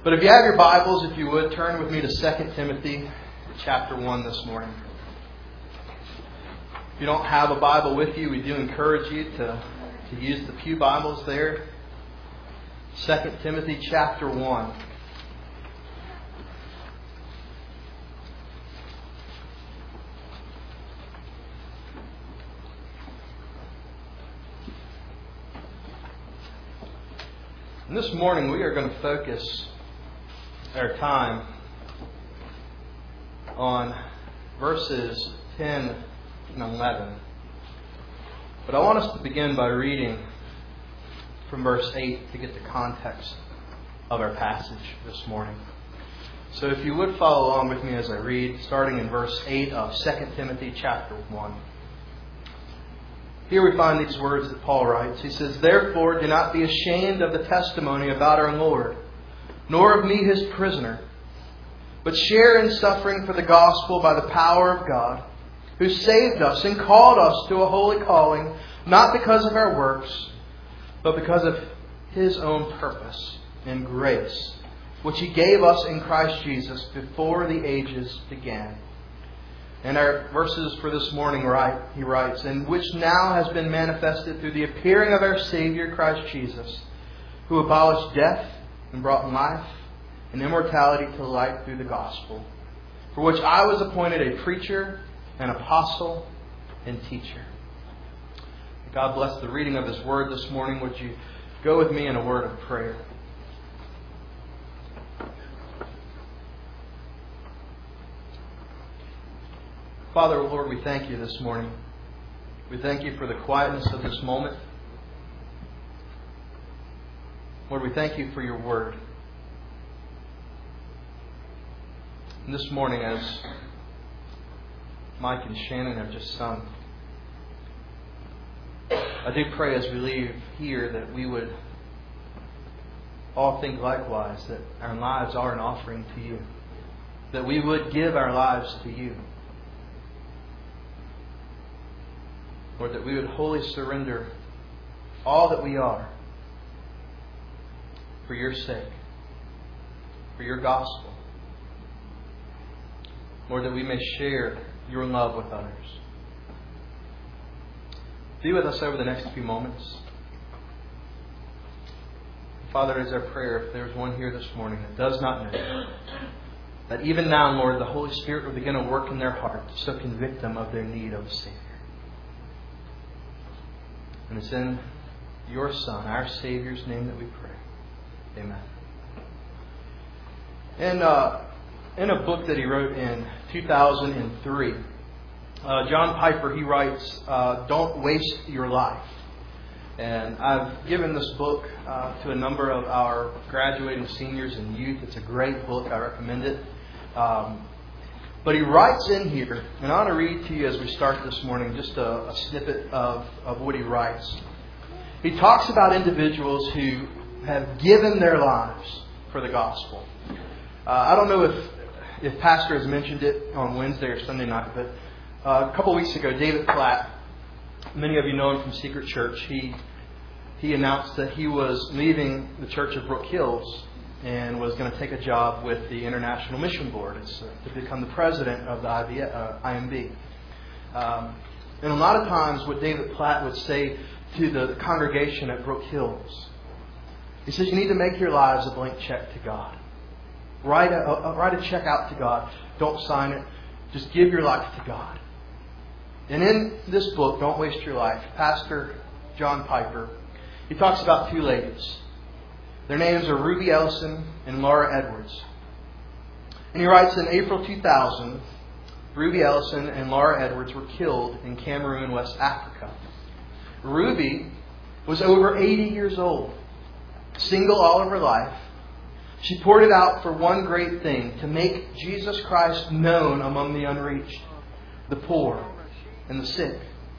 But if you have your Bibles, if you would, turn with me to 2 Timothy chapter 1 this morning. If you don't have a Bible with you, we do encourage you to use the pew Bibles there. 2 Timothy chapter 1. And this morning we are going to focus our time on verses 10 and 11. But I want us to begin by reading from verse 8 to get the context of our passage this morning. So if you would follow along with me as I read, starting in verse 8 of 2 Timothy chapter 1. Here we find these words that Paul writes. He says, "Therefore do not be ashamed of the testimony about our Lord, nor of me his prisoner, but share in suffering for the gospel by the power of God, who saved us and called us to a holy calling, not because of our works, but because of his own purpose and grace, which he gave us in Christ Jesus before the ages began." And our verses for this morning, he writes, "And which now has been manifested through the appearing of our Savior Christ Jesus, who abolished death and brought life and immortality to light through the gospel, for which I was appointed a preacher, an apostle, and teacher." God bless the reading of His Word this morning. Would you go with me in a word of prayer? Father, Lord, we thank you this morning. We thank you for the quietness of this moment. Lord, we thank you for your word. And this morning, as Mike and Shannon have just sung, I do pray as we leave here that we would all think likewise, that our lives are an offering to you, that we would give our lives to you. Lord, that we would wholly surrender all that we are for your sake, for your gospel. Lord, that we may share your love with others. Be with us over the next few moments. Father, it is our prayer, if there's one here this morning that does not know, that even now, Lord, the Holy Spirit will begin to work in their heart to so convict them of their need of a Savior. And it's in your Son, our Savior's name, that we pray. Amen. And in a book that he wrote in 2003, John Piper, he writes, "Don't waste your life." And I've given this book to a number of our graduating seniors and youth. It's a great book. I recommend it. But he writes in here, and I want to read to you as we start this morning just a snippet of what he writes. He talks about individuals who have given their lives for the gospel. I don't know if Pastor has mentioned it on Wednesday or Sunday night, but a couple weeks ago, David Platt, many of you know him from Secret Church, he announced that he was leaving the Church of Brook Hills and was going to take a job with the International Mission Board. It's to become the president of the IMB. And a lot of times what David Platt would say to the congregation at Brook Hills, he says, you need to make your lives a blank check to God. Write a check out to God. Don't sign it. Just give your life to God. And in this book, Don't Waste Your Life, Pastor John Piper, he talks about two ladies. Their names are Ruby Ellison and Laura Edwards. And he writes, in April 2000, Ruby Ellison and Laura Edwards were killed in Cameroon, West Africa. Ruby was over 80 years old, single all of her life. She poured it out for one great thing, to make Jesus Christ known among the unreached, the poor, and the sick.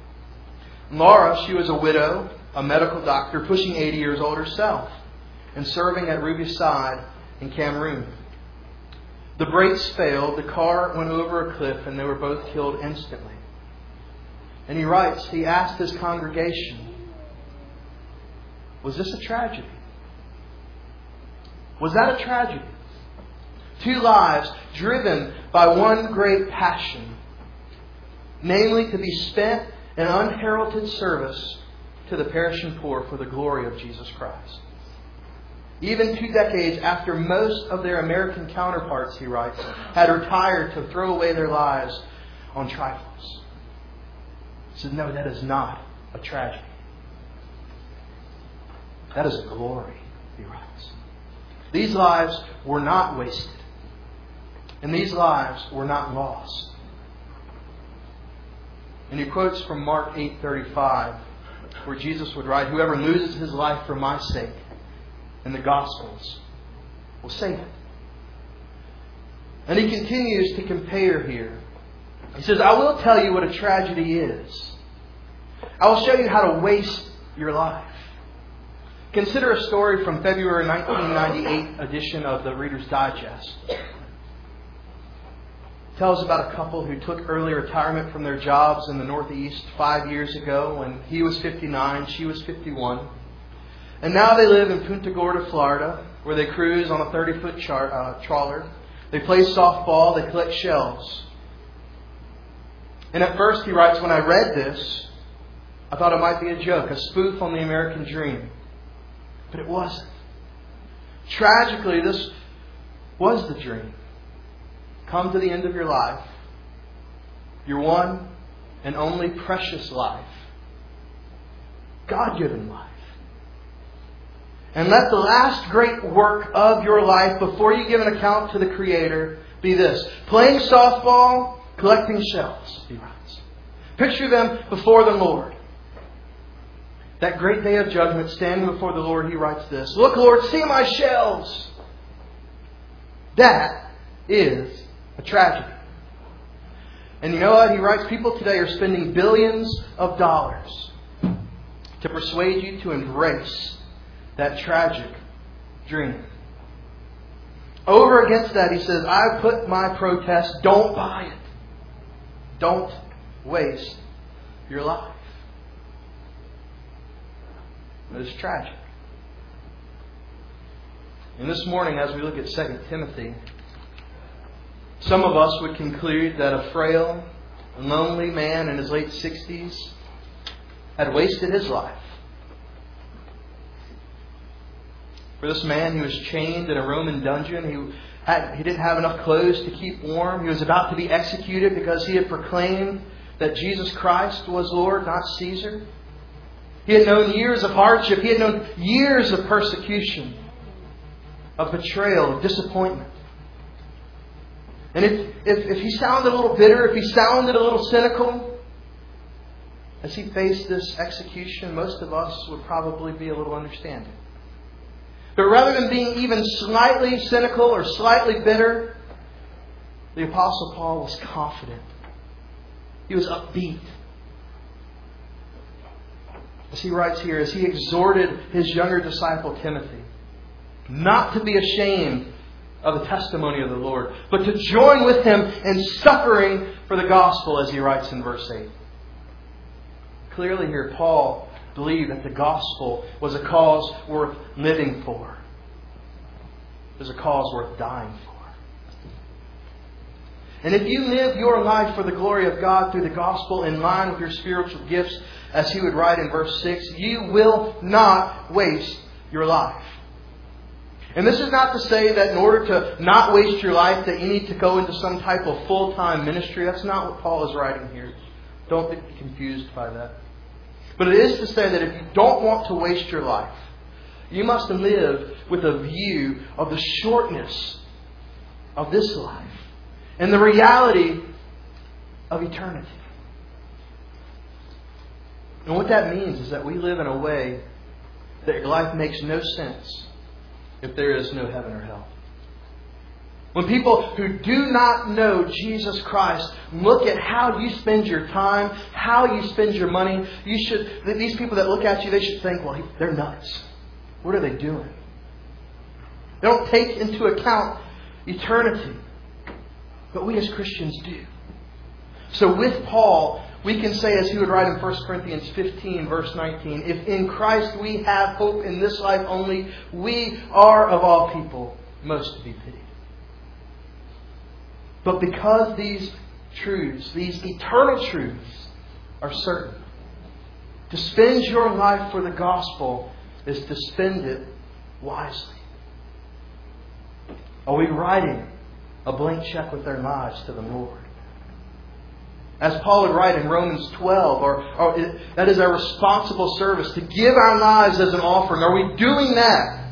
Laura, she was a widow, a medical doctor, pushing 80 years old herself, and serving at Ruby's side in Cameroon. The brakes failed, the car went over a cliff, and they were both killed instantly. And he writes, he asked his congregation, was this a tragedy? Was that a tragedy? Two lives driven by one great passion, namely to be spent in unheralded service to the perishing poor for the glory of Jesus Christ. Even 2 decades after most of their American counterparts, he writes, had retired to throw away their lives on trifles. He says, no, that is not a tragedy. That is a glory, he writes. These lives were not wasted. And these lives were not lost. And he quotes from Mark 8:35, where Jesus would write, whoever loses his life for my sake in the Gospels will save it. And he continues to compare here. He says, I will tell you what a tragedy is. I will show you how to waste your life. Consider a story from February 1998 edition of the Reader's Digest. It tells about a couple who took early retirement from their jobs in the Northeast 5 years ago when he was 59, she was 51. And now they live in Punta Gorda, Florida, where they cruise on a 30-foot trawler. They play softball, they collect shells. And at first, he writes, when I read this, I thought it might be a joke, a spoof on the American dream. But it wasn't. Tragically, this was the dream. Come to the end of your life, your one and only precious life, God-given life. And let the last great work of your life, before you give an account to the Creator, be this: playing softball, collecting shells, he writes. Picture them before the Lord. That great day of judgment, standing before the Lord, he writes this: look, Lord, see my shells. That is a tragedy. And you know what? He writes, people today are spending billions of dollars to persuade you to embrace that tragic dream. Over against that, he says, I put my protest, don't buy it. Don't waste your life. It is tragic. And this morning, as we look at 2 Timothy, some of us would conclude that a frail and lonely man in his late 60s had wasted his life. For this man, he was chained in a Roman dungeon. He didn't have enough clothes to keep warm. He was about to be executed because he had proclaimed that Jesus Christ was Lord, not Caesar. He had known years of hardship. He had known years of persecution, of betrayal, of disappointment. And if he sounded a little bitter, if he sounded a little cynical, as he faced this execution, most of us would probably be a little understanding. But rather than being even slightly cynical or slightly bitter, the Apostle Paul was confident. He was upbeat. As he writes here, as he exhorted his younger disciple Timothy not to be ashamed of the testimony of the Lord, but to join with him in suffering for the gospel, as he writes in verse 8. Clearly here, Paul believed that the gospel was a cause worth living for. It was a cause worth dying for. And if you live your life for the glory of God through the gospel in line with your spiritual gifts, as he would write in verse 6, you will not waste your life. And this is not to say that in order to not waste your life that you need to go into some type of full-time ministry. That's not what Paul is writing here. Don't get confused by that. But it is to say that if you don't want to waste your life, you must live with a view of the shortness of this life and the reality of eternity. And what that means is that we live in a way that your life makes no sense if there is no heaven or hell. When people who do not know Jesus Christ look at how you spend your time, how you spend your money, these people that look at you, they should think, well, they're nuts. What are they doing? They don't take into account eternity. But we as Christians do. So with Paul, we can say, as he would write in 1 Corinthians 15, verse 19, if in Christ we have hope in this life only, we are of all people most to be pitied. But because these truths, these eternal truths, are certain, to spend your life for the gospel is to spend it wisely. Are we writing a blank check with our lives to the Lord? As Paul would write in Romans 12, that is our responsible service, to give our lives as an offering. Are we doing that?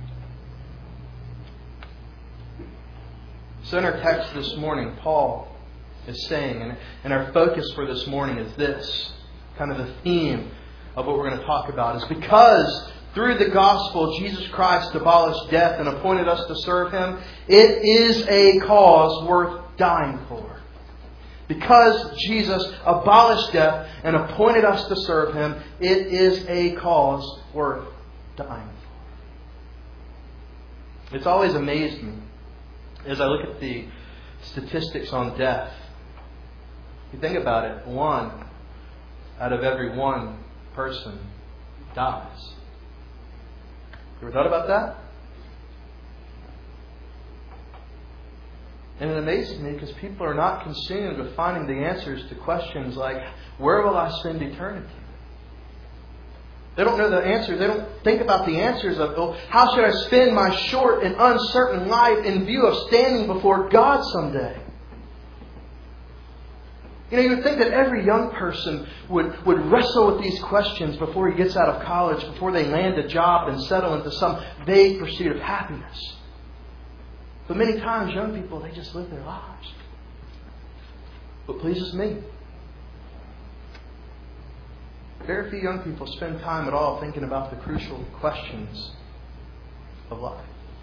So in our text this morning, Paul is saying, and our focus for this morning is this, kind of the theme of what we're going to talk about, is because through the gospel Jesus Christ abolished death and appointed us to serve Him, it is a cause worth dying for. Because Jesus abolished death and appointed us to serve Him, it is a cause worth dying for. It's always amazed me as I look at the statistics on death. You think about it, 1 out of every 1 person dies. You ever thought about that? And it amazes me because people are not consumed with finding the answers to questions like, where will I spend eternity? They don't know the answers. They don't think about the answers of, how should I spend my short and uncertain life in view of standing before God someday? You would think that every young person would wrestle with these questions before he gets out of college, before they land a job and settle into some vague pursuit of happiness. But many times, young people, they just live their lives. What pleases me? Very few young people spend time at all thinking about the crucial questions of life.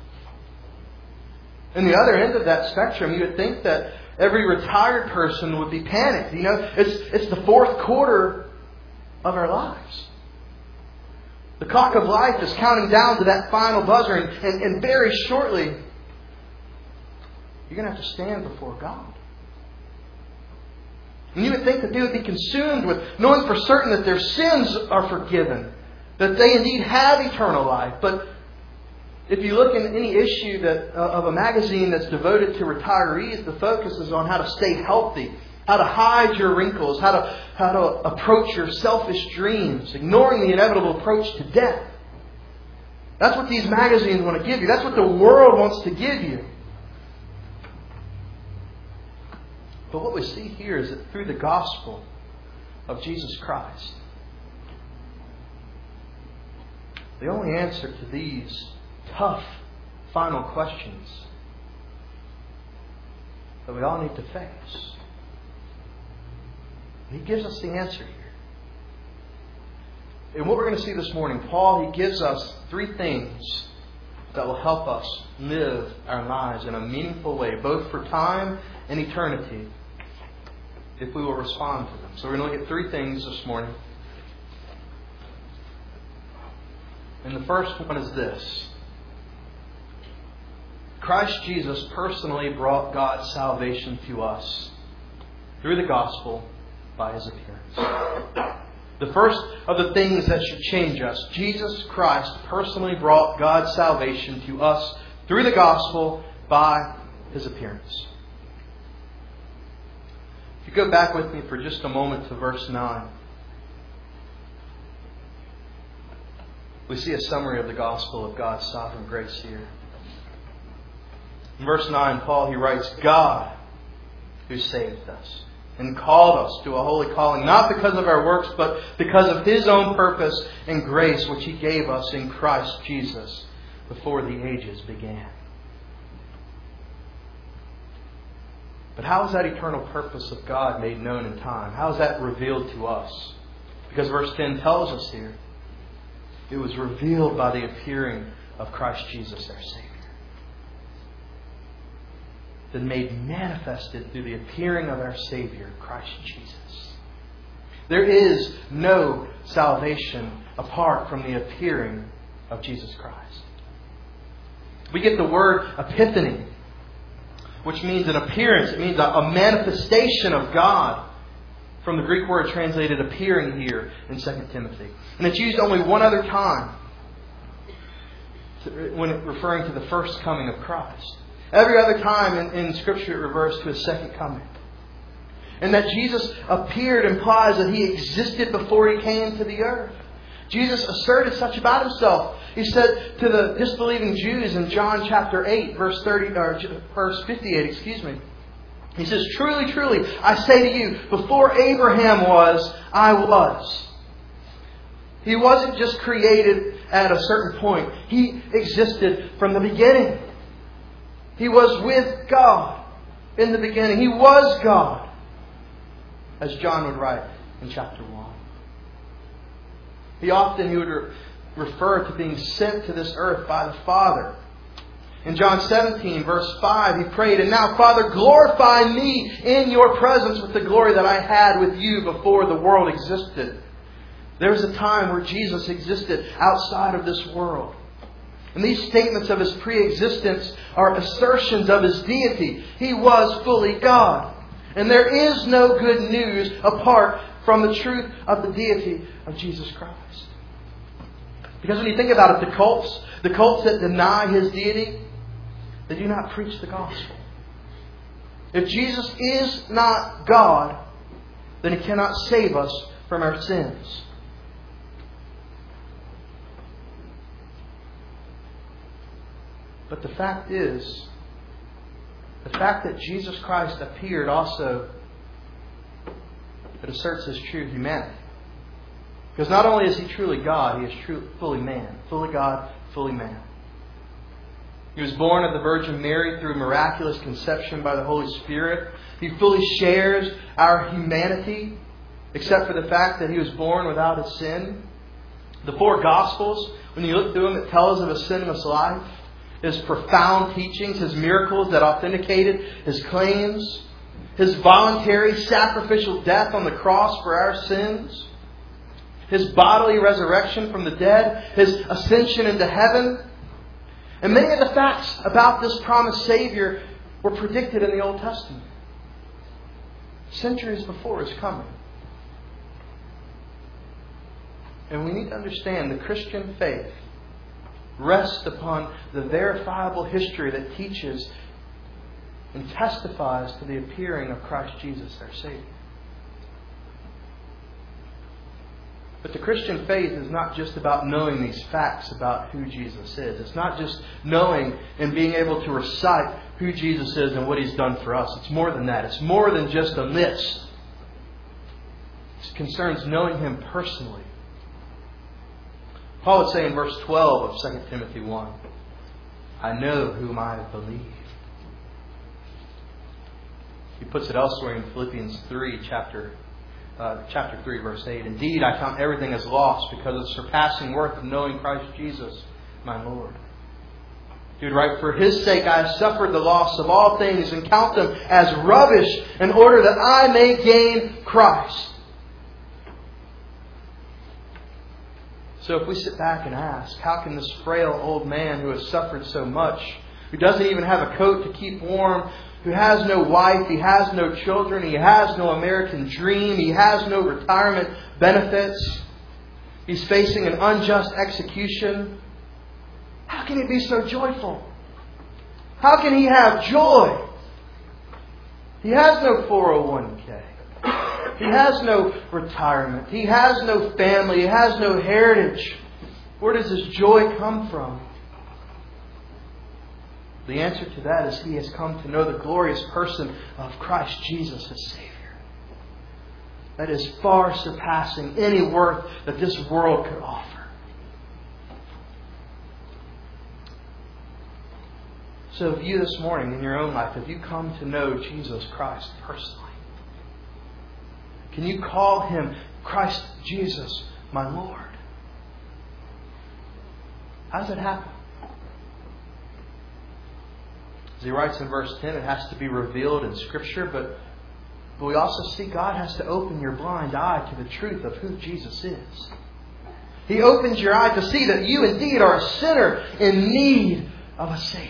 In the other end of that spectrum, you would think that every retired person would be panicked. It's the fourth quarter of our lives. The clock of life is counting down to that final buzzer, and very shortly, you're going to have to stand before God. And you would think that they would be consumed with knowing for certain that their sins are forgiven, that they indeed have eternal life. But if you look in any issue of a magazine that's devoted to retirees, the focus is on how to stay healthy, how to hide your wrinkles, how to approach your selfish dreams, ignoring the inevitable approach to death. That's what these magazines want to give you. That's what the world wants to give you. But what we see here is that through the gospel of Jesus Christ, the only answer to these tough final questions that we all need to face, He gives us the answer here. And what we're going to see this morning, Paul, he gives us 3 things that will help us live our lives in a meaningful way, both for time and eternity, if we will respond to them. So we're going to look at 3 things this morning. And the first one is this. Christ Jesus personally brought God's salvation to us through the gospel by His appearance. The first of the things that should change us, Jesus Christ personally brought God's salvation to us through the gospel by His appearance. If you go back with me for just a moment to verse 9, we see a summary of the gospel of God's sovereign grace here. In verse 9, Paul, he writes, God who saved us and called us to a holy calling, not because of our works, but because of His own purpose and grace, which He gave us in Christ Jesus before the ages began. But how is that eternal purpose of God made known in time? How is that revealed to us? Because verse 10 tells us here, it was revealed by the appearing of Christ Jesus, our Savior. Then made manifested through the appearing of our Savior, Christ Jesus. There is no salvation apart from the appearing of Jesus Christ. We get the word epiphany, which means an appearance. It means a manifestation of God. from the Greek word translated appearing here in 2 Timothy. And it's used only one other time when referring to the first coming of Christ. Every other time in Scripture it refers to His second coming. And that Jesus appeared implies that He existed before He came to the earth. Jesus asserted such about Himself. He said to the disbelieving Jews in John chapter 8, verse 58, He says, "Truly, truly, I say to you, before Abraham was, I was." He wasn't just created at a certain point. He existed from the beginning. He was with God in the beginning. He was God, as John would write in chapter 1. He would refer to being sent to this earth by the Father. In John 17, verse 5, He prayed, "And now, Father, glorify me in your presence with the glory that I had with you before the world existed." There was a time where Jesus existed outside of this world. And these statements of His pre-existence are assertions of His deity. He was fully God. And there is no good news apart from the truth of the deity of Jesus Christ. Because when you think about it, the cults that deny His deity, they do not preach the gospel. If Jesus is not God, then He cannot save us from our sins. But the fact is, the fact that Jesus Christ appeared also, it asserts His true humanity. Because not only is He truly God, He is fully man. Fully God, fully man. He was born of the Virgin Mary through miraculous conception by the Holy Spirit. He fully shares our humanity, except for the fact that He was born without a sin. The four Gospels, when you look through them, it tells of His sinless life, His profound teachings, His miracles that authenticated His claims, His voluntary sacrificial death on the cross for our sins, His bodily resurrection from the dead, His ascension into heaven. And many of the facts about this promised Savior were predicted in the Old Testament, centuries before His coming. And we need to understand the Christian faith rests upon the verifiable history that teaches and testifies to the appearing of Christ Jesus, our Savior. But the Christian faith is not just about knowing these facts about who Jesus is. It's not just knowing and being able to recite who Jesus is and what He's done for us. It's more than that. It's more than just a list. It concerns knowing Him personally. Paul would say in verse 12 of 2 Timothy 1, "I know whom I believe." He puts it elsewhere in Philippians 3, chapter 3, verse 8. "Indeed, I count everything as lost because of the surpassing worth of knowing Christ Jesus, my Lord." He would write, "For His sake I have suffered the loss of all things and count them as rubbish in order that I may gain Christ." So if we sit back and ask, how can this frail old man who has suffered so much, who doesn't even have a coat to keep warm, who has no wife, he has no children, he has no American dream, he has no retirement benefits, he's facing an unjust execution, how can he be so joyful? How can he have joy? He has no 401k. He has no retirement. He has no family. He has no heritage. Where does his joy come from? The answer to that is he has come to know the glorious person of Christ Jesus, His Savior. That is far surpassing any worth that this world could offer. So if you this morning in your own life, have you come to know Jesus Christ personally? Can you call Him Christ Jesus, my Lord? How does it happen? As he writes in verse 10, it has to be revealed in Scripture, but we also see God has to open your blind eye to the truth of who Jesus is. He opens your eye to see that you indeed are a sinner in need of a Savior.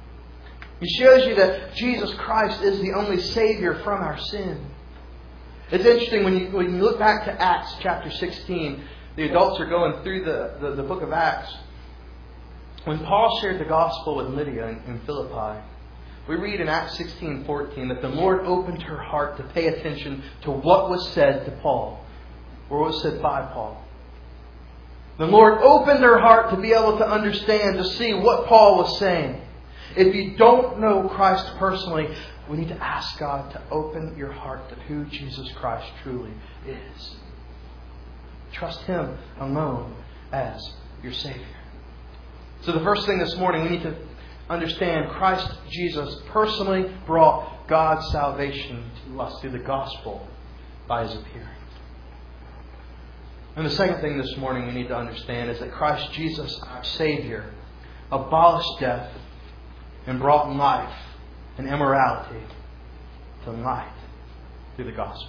He shows you that Jesus Christ is the only Savior from our sin. It's interesting when you look back to Acts chapter 16, the adults are going through the book of Acts. When Paul shared the gospel with Lydia in Philippi, we read in Acts 16:14 that the Lord opened her heart to pay attention to what was said to Paul, or what was said by Paul. The Lord opened her heart to be able to understand, to see what Paul was saying. If you don't know Christ personally, we need to ask God to open your heart to who Jesus Christ truly is. Trust Him alone as your Savior. So the first thing this morning, we need to understand Christ Jesus personally brought God's salvation to us through the gospel by His appearing. And the second thing this morning we need to understand is that Christ Jesus, our Savior, abolished death and brought life and immorality to light through the gospel.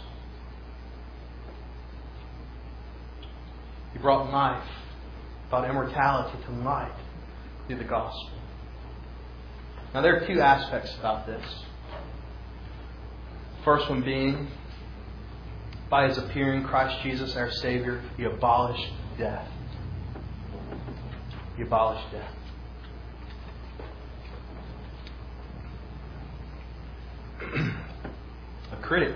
He brought life, brought immortality to light through the gospel. Now there are two aspects about this. First one being, by His appearing, Christ Jesus, our Savior, He abolished death. He abolished death. A critic,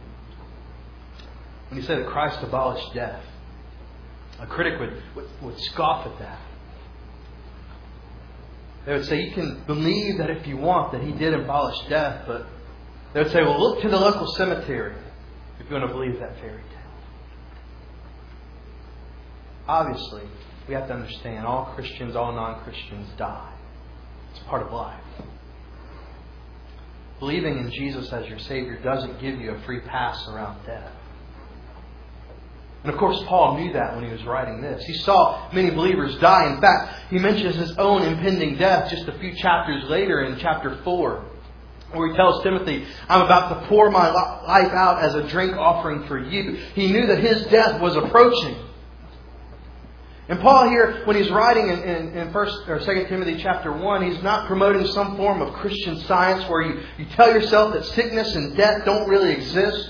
when he said that Christ abolished death, a critic would scoff at that. They would say, you can believe that if you want that He did abolish death, but they would say, well, look to the local cemetery if you want to believe that fairy tale. Obviously, we have to understand all Christians, all non-Christians die. It's part of life. Believing in Jesus as your Savior doesn't give you a free pass around death. And of course, Paul knew that when he was writing this. He saw many believers die. In fact, he mentions his own impending death just a few chapters later in chapter 4, where he tells Timothy, I'm about to pour my life out as a drink offering for you. He knew that his death was approaching. And Paul here, when he's writing in 1 or 2 Timothy chapter 1, he's not promoting some form of Christian Science where you tell yourself that sickness and death don't really exist.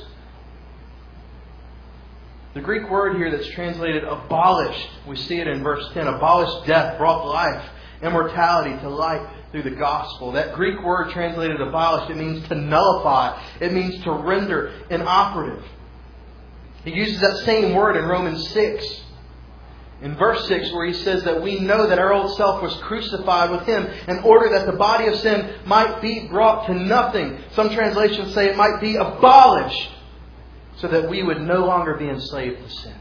The Greek word here that's translated abolished, we see it in verse 10, abolished death, brought life, immortality to light through the gospel. That Greek word translated abolished, it means to nullify. It means to render inoperative. He uses that same word in Romans 6. In verse 6, where he says that we know that our old self was crucified with Him in order that the body of sin might be brought to nothing. Some translations say it might be abolished, so that we would no longer be enslaved to sin.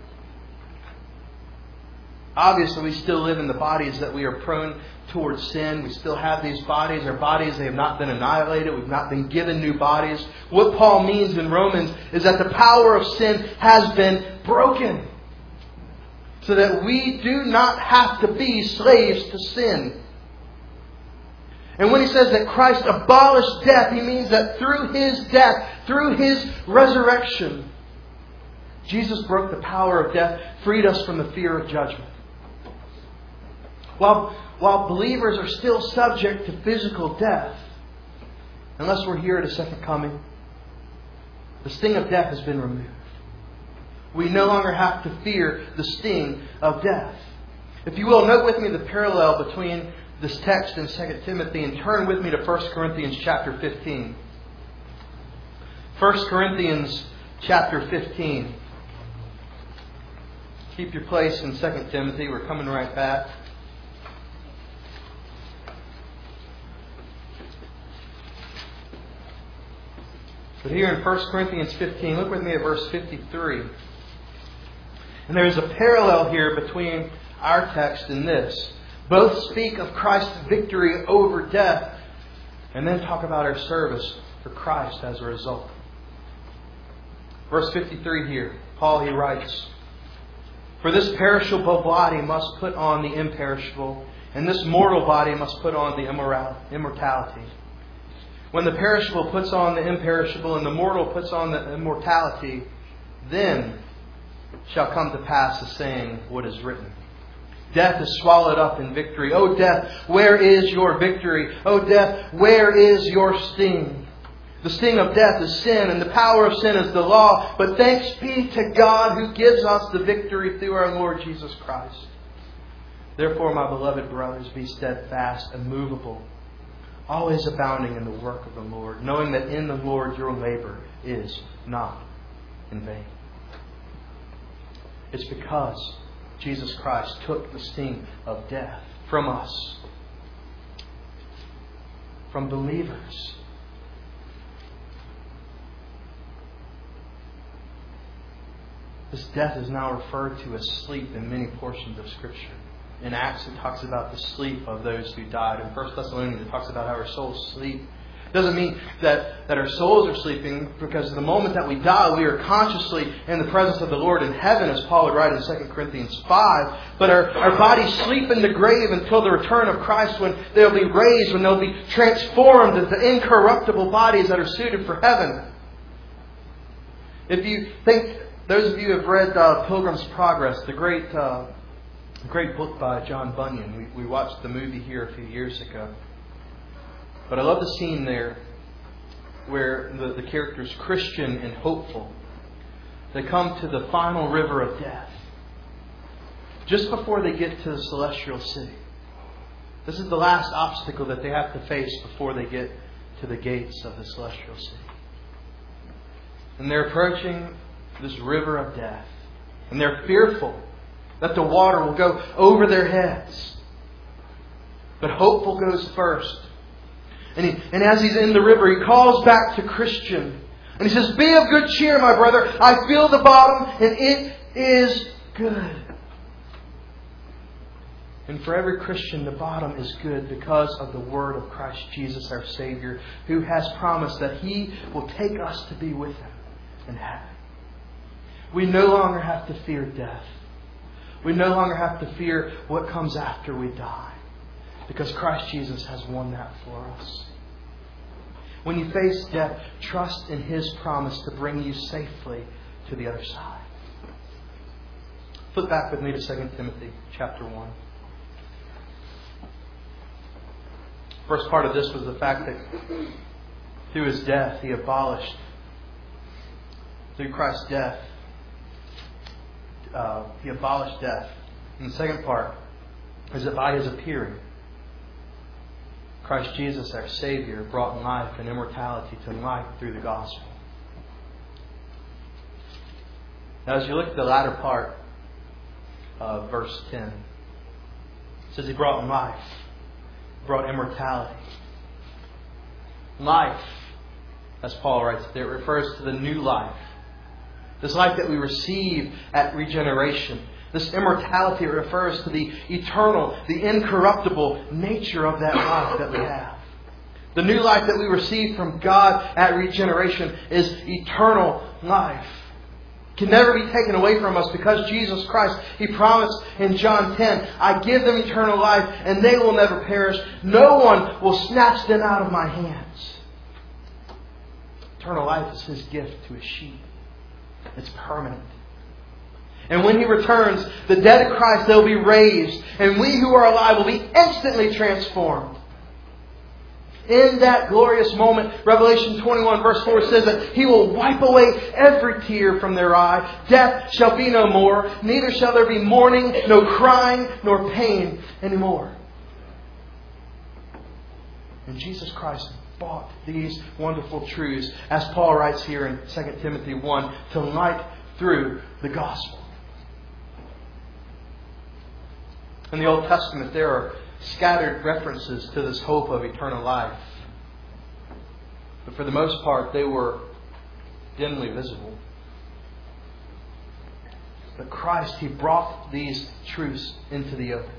Obviously, we still live in the bodies that we are prone towards sin. We still have these bodies. Our bodies, they have not been annihilated. We've not been given new bodies. What Paul means in Romans is that the power of sin has been broken, so that we do not have to be slaves to sin. And when he says that Christ abolished death, he means that through His death, through His resurrection, Jesus broke the power of death, freed us from the fear of judgment. While believers are still subject to physical death, unless we're here at His second coming, the sting of death has been removed. We no longer have to fear the sting of death. If you will, note with me the parallel between this text in 2 Timothy and turn with me to 1 Corinthians chapter 15. 1 Corinthians chapter 15. Keep your place in 2 Timothy. We're coming right back. But here in 1 Corinthians 15, look with me at verse 53. And there is a parallel here between our text and this. Both speak of Christ's victory over death and then talk about our service for Christ as a result. Verse 53 here, Paul, he writes, for this perishable body must put on the imperishable, and this mortal body must put on the immortality. When the perishable puts on the imperishable and the mortal puts on the immortality, then shall come to pass the saying, what is written. Death is swallowed up in victory. O death, where is your victory? O death, where is your sting? The sting of death is sin, and the power of sin is the law. But thanks be to God who gives us the victory through our Lord Jesus Christ. Therefore, my beloved brothers, be steadfast, immovable, always abounding in the work of the Lord, knowing that in the Lord your labor is not in vain. It's because Jesus Christ took the sting of death from us, from believers. This death is now referred to as sleep in many portions of Scripture. In Acts, it talks about the sleep of those who died. In 1 Thessalonians, it talks about how our souls sleep. It doesn't mean that our souls are sleeping, because the moment that we die, we are consciously in the presence of the Lord in heaven, as Paul would write in 2 Corinthians 5. But our bodies sleep in the grave until the return of Christ, when they'll be raised, when they'll be transformed into incorruptible bodies that are suited for heaven. If you think, those of you who have read Pilgrim's Progress, the great book by John Bunyan. We watched the movie here a few years ago. But I love the scene there where the characters, Christian and hopeful, they come to the final river of death just before they get to the celestial city. This is the last obstacle that they have to face before they get to the gates of the celestial city. And they're approaching this river of death. And they're fearful that the water will go over their heads. But hopeful goes first. And as he's in the river, he calls back to Christian. And he says, "Be of good cheer, my brother. I feel the bottom, and it is good." And for every Christian, the bottom is good because of the word of Christ Jesus, our Savior, who has promised that He will take us to be with Him in heaven. We no longer have to fear death. We no longer have to fear what comes after we die, because Christ Jesus has won that for us. When you face death, trust in His promise to bring you safely to the other side. Flip back with me to 2 Timothy chapter 1. First part of this was the fact that through His death, He abolished, through Christ's death, He abolished death. And the second part is that by His appearing, Christ Jesus, our Savior, brought life and immortality to light through the gospel. Now, as you look at the latter part of verse 10, it says He brought life, brought immortality. Life, as Paul writes there, it refers to the new life. This life that we receive at regeneration. This immortality refers to the eternal, the incorruptible nature of that life that we have. The new life that we receive from God at regeneration is eternal life. It can never be taken away from us because Jesus Christ, He promised in John 10, "I give them eternal life and they will never perish. No one will snatch them out of my hands." Eternal life is His gift to His sheep. It's permanent. And when He returns, the dead in Christ, they'll be raised. And we who are alive will be instantly transformed. In that glorious moment, Revelation 21 verse 4 says that He will wipe away every tear from their eye. Death shall be no more. Neither shall there be mourning, no crying, nor pain anymore. And Jesus Christ bought these wonderful truths, as Paul writes here in 2 Timothy 1, to light through the gospel. In the Old Testament, there are scattered references to this hope of eternal life. But for the most part, they were dimly visible. But Christ, He brought these truths into the open.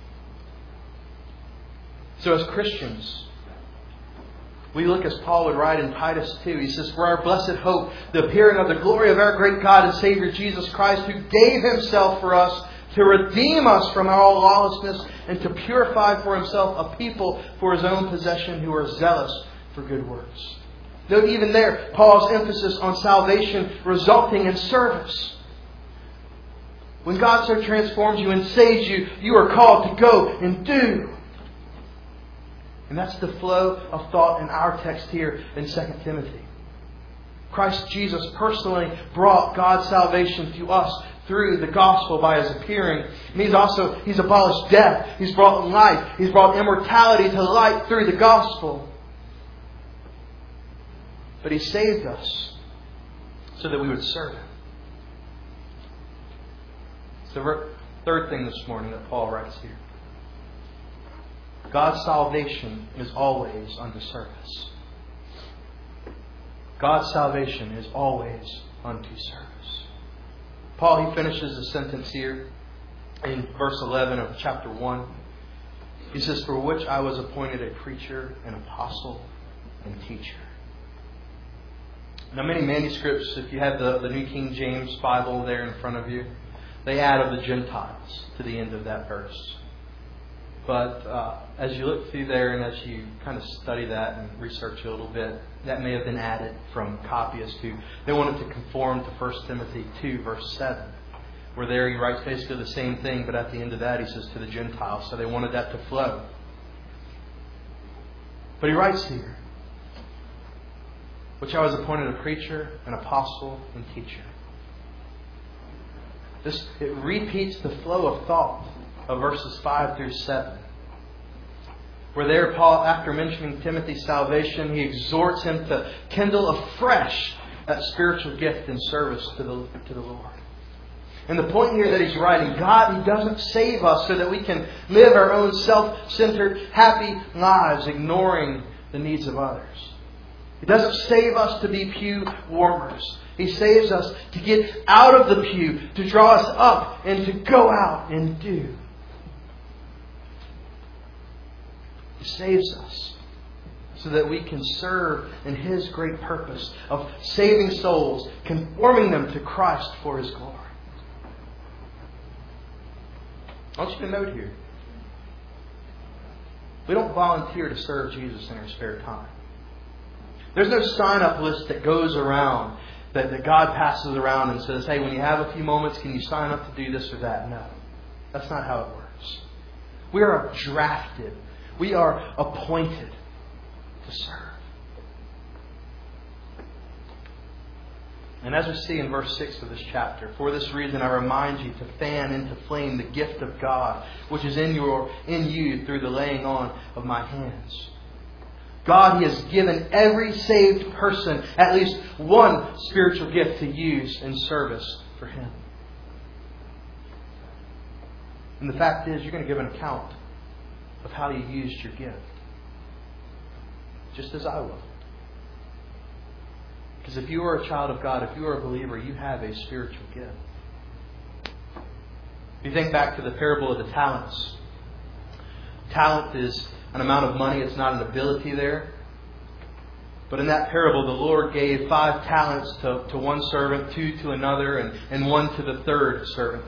So as Christians, we look as Paul would write in Titus 2. He says, "For our blessed hope, the appearing of the glory of our great God and Savior Jesus Christ, who gave Himself for us to redeem us from all lawlessness and to purify for Himself a people for His own possession who are zealous for good works." Note even there, Paul's emphasis on salvation resulting in service. When God so transforms you and saves you, you are called to go and do. And that's the flow of thought in our text here in 2 Timothy. Christ Jesus personally brought God's salvation to us through the gospel by His appearing. And He's abolished death. He's brought life. He's brought immortality to light through the gospel. But He saved us so that we would serve Him. It's the third thing this morning that Paul writes here. God's salvation is always unto service. God's salvation is always unto service. Paul, he finishes the sentence here in verse 11 of chapter 1. He says, "For which I was appointed a preacher, an apostle, and teacher." Now, many manuscripts, if you have the New King James Bible there in front of you, they add of the Gentiles to the end of that verse. But as you look through there and as you kind of study that and research it a little bit, that may have been added from copyists who they wanted to conform to 1 Timothy 2 verse 7. Where there he writes basically the same thing, but at the end of that he says to the Gentiles. So they wanted that to flow. But he writes here, "Which I was appointed a preacher, an apostle, and teacher." It repeats the flow of thought of verses 5 through 7. Where there Paul, after mentioning Timothy's salvation, he exhorts him to kindle afresh that spiritual gift and service to the Lord. And the point here that he's writing, God, He doesn't save us so that we can live our own self-centered, happy lives, ignoring the needs of others. He doesn't save us to be pew warmers. He saves us to get out of the pew, to draw us up, and to go out and do. He saves us so that we can serve in His great purpose of saving souls, conforming them to Christ for His glory. I want you to note here, we don't volunteer to serve Jesus in our spare time. There's no sign-up list that goes around, that God passes around and says, "Hey, when you have a few moments, can you sign up to do this or that?" No. That's not how it works. We are drafted. We are appointed to serve. And as we see in verse 6 of this chapter, "For this reason I remind you to fan into flame the gift of God, which is in you through the laying on of my hands." God, He has given every saved person at least one spiritual gift to use in service for Him. And the fact is, you're going to give an account of how you used your gift. Just as I will. Because if you are a child of God, if you are a believer, you have a spiritual gift. If you think back to the parable of the talents. Talent is an amount of money. It's not an ability there. But in that parable, the Lord gave 5 talents to one servant, 2 to another, and 1 to the third servant.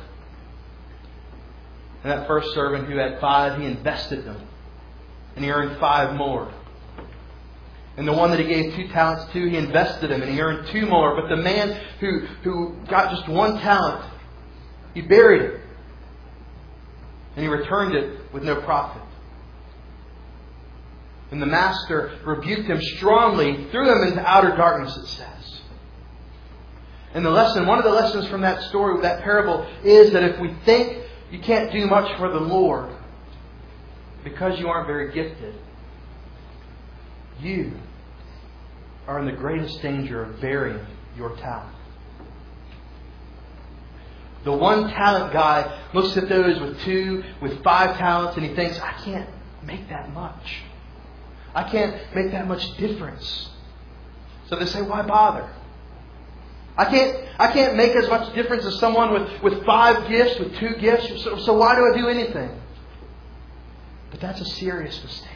And that first servant who had 5, he invested them. And he earned 5 more. And the one that he gave 2 talents to, he invested them and he earned 2 more. But the man who got just 1 talent, he buried it. And he returned it with no profit. And the master rebuked him strongly, threw him into outer darkness, it says. And one of the lessons from that story, that parable, is that if we think you can't do much for the Lord because you aren't very gifted, you are in the greatest danger of burying your talent. The 1 talent guy looks at those with 2, with 5 talents, and he thinks, I can't make that much. I can't make that much difference. So they say, why bother? I can't make as much difference as someone with 5 gifts, with 2 gifts, so why do I do anything? But that's a serious mistake.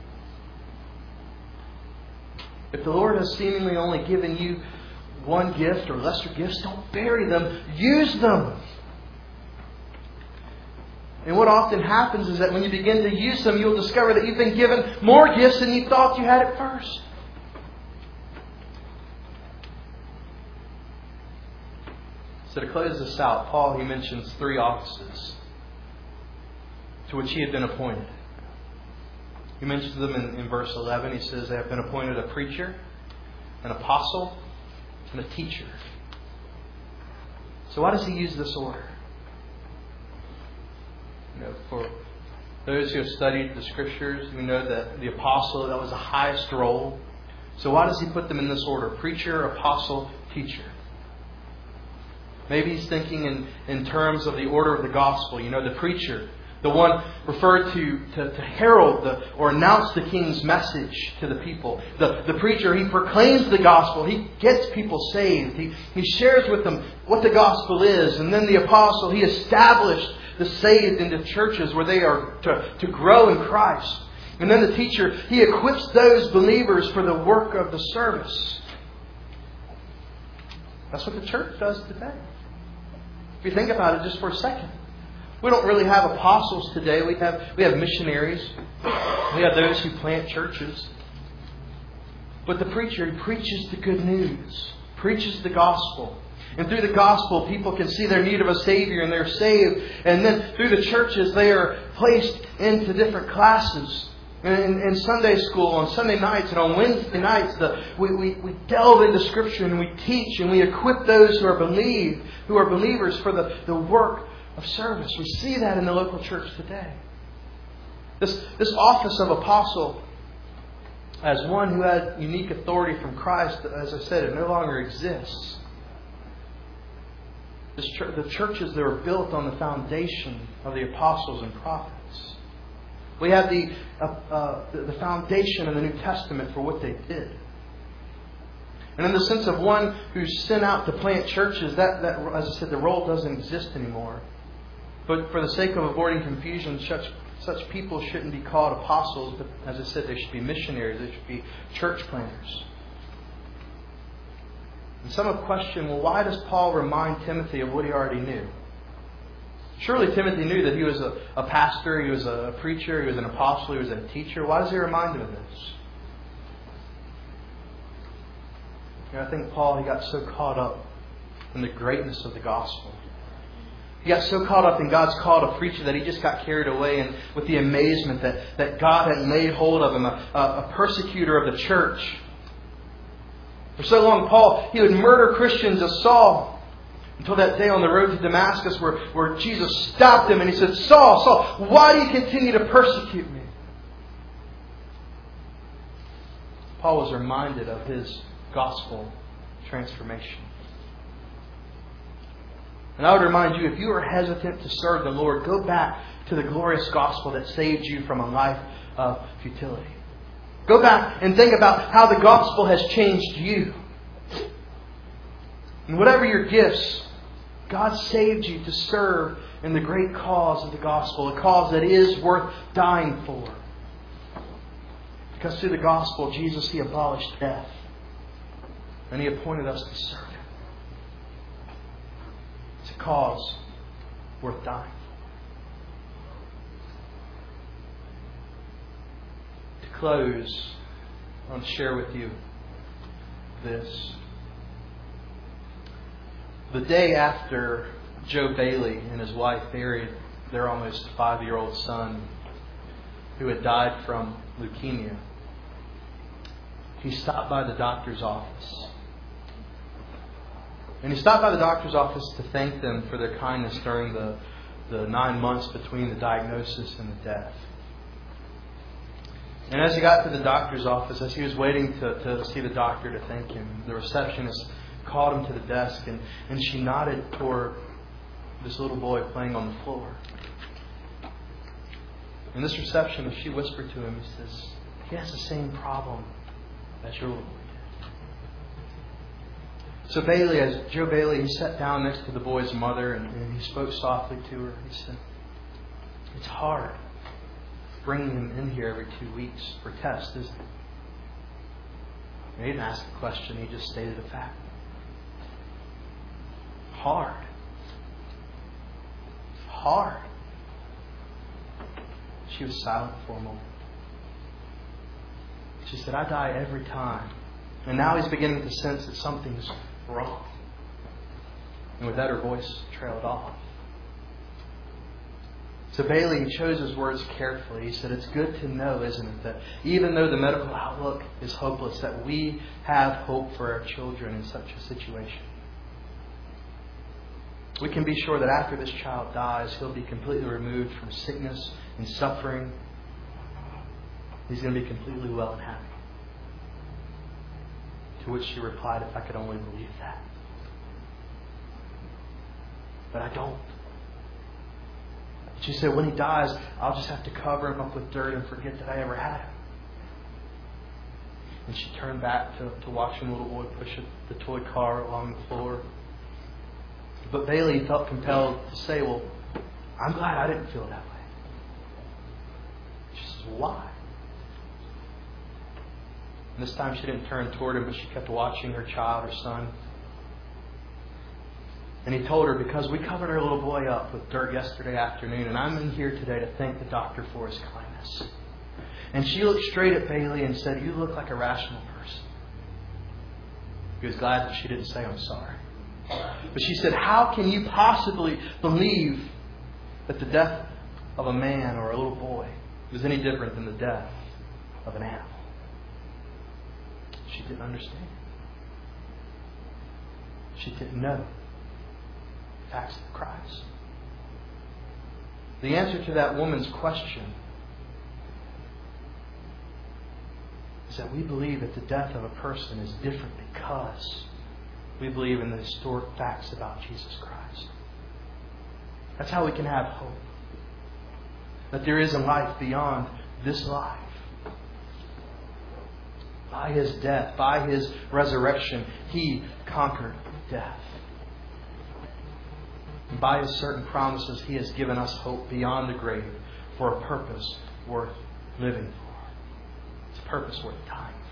If the Lord has seemingly only given you 1 gift or lesser gifts, don't bury them. Use them. And what often happens is that when you begin to use them, you'll discover that you've been given more gifts than you thought you had at first. So to close this out, Paul, he mentions 3 offices to which he had been appointed. He mentions them in verse 11. He says they have been appointed a preacher, an apostle, and a teacher. So why does he use this order? For those who have studied the Scriptures, we know that the apostle, that was the highest role. So why does he put them in this order? Preacher, apostle, teacher. Maybe he's thinking in terms of the order of the gospel. The preacher, the one referred to herald or announce the king's message to the people. The preacher, he proclaims the gospel. He gets people saved. He shares with them what the gospel is. And then the apostle, he established the saved into churches where they are to grow in Christ. And then the teacher, he equips those believers for the work of the service. That's what the church does today. If you think about it just for a second. We don't really have apostles today. We have missionaries. We have those who plant churches. But the preacher, he preaches the good news. Preaches the gospel. And through the gospel, people can see their need of a Savior and they're saved. And then through the churches, they are placed into different classes. In Sunday school, on Sunday nights, and on Wednesday nights, we delve into Scripture and we teach and we equip those who are believers for the work of service. We see that in the local church today. This office of apostle, as one who had unique authority from Christ, as I said, it no longer exists. The churches that were built on the foundation of the apostles and prophets. We have the foundation of the New Testament for what they did. And in the sense of one who's sent out to plant churches, that as I said, the role doesn't exist anymore. But for the sake of avoiding confusion, such people shouldn't be called apostles, but as I said, they should be missionaries. They should be church planters. And some have questioned, well, why does Paul remind Timothy of what he already knew? Surely Timothy knew that he was a pastor, he was a preacher, he was an apostle, he was a teacher. Why does he remind him of this? I think Paul, he got so caught up in the greatness of the gospel. He got so caught up in God's call to preach that he just got carried away and with the amazement that God had laid hold of him, a persecutor of the church. For so long, Paul, he would murder Christians as Saul. Until that day on the road to Damascus where Jesus stopped him and he said, Saul, Saul, why do you continue to persecute me? Paul was reminded of his gospel transformation. And I would remind you, if you are hesitant to serve the Lord, go back to the glorious gospel that saved you from a life of futility. Go back and think about how the gospel has changed you. And whatever your gifts, God saved you to serve in the great cause of the gospel, a cause that is worth dying for. Because through the gospel, Jesus, he abolished death. And he appointed us to serve him. It's a cause worth dying for. To close, I want to share with you this. The day after Joe Bailey and his wife buried their almost 5-year-old son who had died from leukemia, he stopped by the doctor's office. And he stopped by the doctor's office to thank them for their kindness during the 9 months between the diagnosis and the death. And as he got to the doctor's office, as he was waiting to see the doctor to thank him, the receptionist called him to the desk and she nodded toward this little boy playing on the floor. And this receptionist, she whispered to him, he says, he has the same problem as your little boy did. So Joe Bailey, he sat down next to the boy's mother and he spoke softly to her. He said, it's hard bringing him in here every 2 weeks for tests, isn't it? And he didn't ask a question, he just stated a fact. Hard. She was silent for a moment. She said, I die every time. And now he's beginning to sense that something's wrong. And with that, her voice trailed off. So Bailey chose his words carefully. He said, it's good to know, isn't it, that even though the medical outlook is hopeless, that we have hope for our children in such a situation. We can be sure that after this child dies, he'll be completely removed from sickness and suffering. He's going to be completely well and happy. To which she replied, if I could only believe that. But I don't. She said, when he dies, I'll just have to cover him up with dirt and forget that I ever had him. And she turned back to watching the little boy push the toy car along the floor. But Bailey felt compelled to say, well, I'm glad I didn't feel that way. She says, well, why? And this time she didn't turn toward him, but she kept watching her child, her son. And he told her, because we covered our little boy up with dirt yesterday afternoon, and I'm in here today to thank the doctor for his kindness. And she looked straight at Bailey and said, you look like a rational person. He was glad that she didn't say, I'm sorry. But she said, how can you possibly believe that the death of a man or a little boy is any different than the death of an animal? She didn't understand. She didn't know the facts of Christ. The answer to that woman's question is that we believe that the death of a person is different because we believe in the historic facts about Jesus Christ. That's how we can have hope. That there is a life beyond this life. By His death, by His resurrection, He conquered death. And by His certain promises, He has given us hope beyond the grave for a purpose worth living for. It's a purpose worth dying for.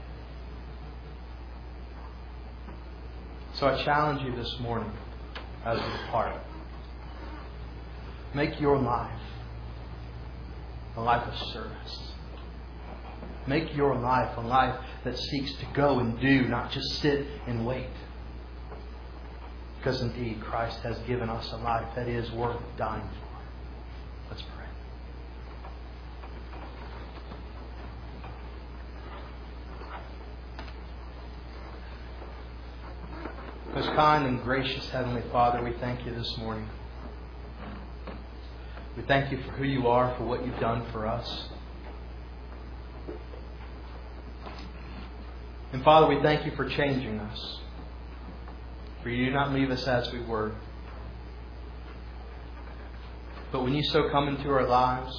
So I challenge you this morning as we depart. Make your life a life of service. Make your life a life that seeks to go and do, not just sit and wait. Because indeed, Christ has given us a life that is worth dying for. Let's pray. Most kind and gracious Heavenly Father, we thank you this morning. We thank you for who you are, for what you've done for us. And Father, we thank you for changing us. For you do not leave us as we were. But when you so come into our lives,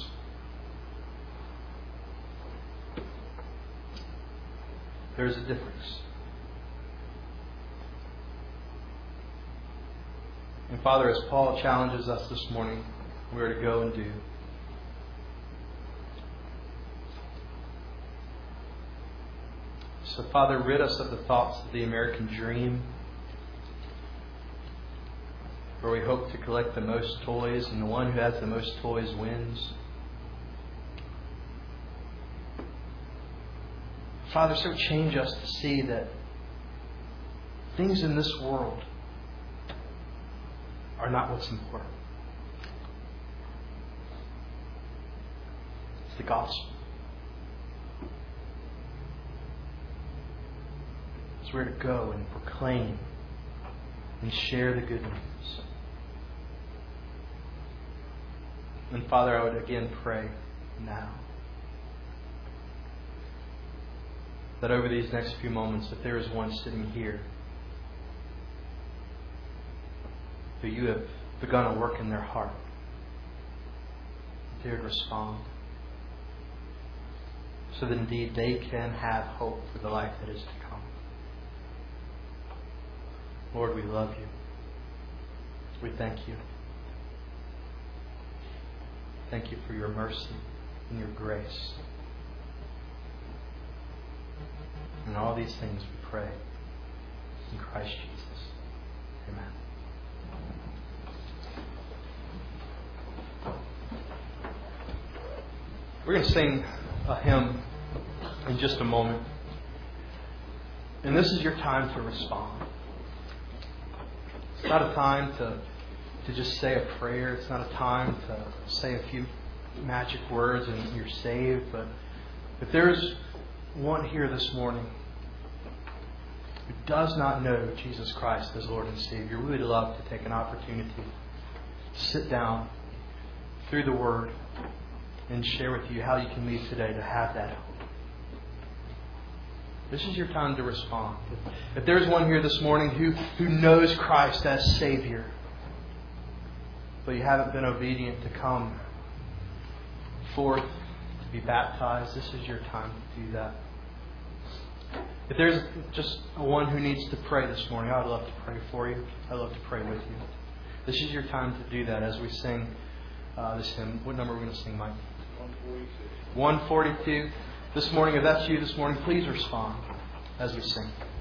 there is a difference. And Father, as Paul challenges us this morning, we are to go and do. So, Father, rid us of the thoughts of the American dream, where we hope to collect the most toys and the one who has the most toys wins. Father, so change us to see that things in this world are not what's important. It's the gospel. It's where to go and proclaim and share the good news. And Father, I would again pray now that over these next few moments, if there is one sitting here who you have begun a work in their heart, they would respond, so that indeed they can have hope for the life that is to come. Lord, we love you. We thank you. Thank you for your mercy and your grace. And all these things we pray in Christ Jesus. Amen. We're going to sing a hymn in just a moment. And this is your time to respond. It's not a time to to just say a prayer. It's not a time to say a few magic words and you're saved. But if there's one here this morning who does not know Jesus Christ as Lord and Savior, we would love to take an opportunity to sit down through the Word and share with you how you can leave today to have that hope. This is your time to respond. If there's one here this morning who knows Christ as Savior, but you haven't been obedient to come forth to be baptized, this is your time to do that. If there's just one who needs to pray this morning, I'd love to pray for you. I'd love to pray with you. This is your time to do that as we sing this hymn. What number are we going to sing, Mike? 142. This morning, if that's you this morning, please respond as we sing.